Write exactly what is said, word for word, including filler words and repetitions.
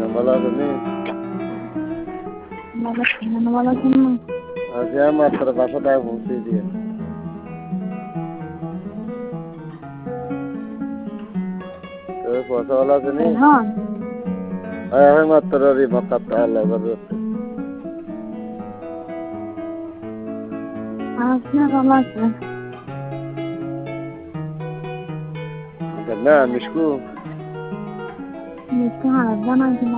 ভালো আছেন? ভালো আছেন না? আছি মাত্র পাঁচশো টাকা পৌঁছে দিয়ে পয়সা ভালো আছেন? এখন হ্যাঁ মাত্র মক্কার আল্লাহ আপনার ভালো আছে না মিশকু মিষ্টি হাত বানাইছিলাম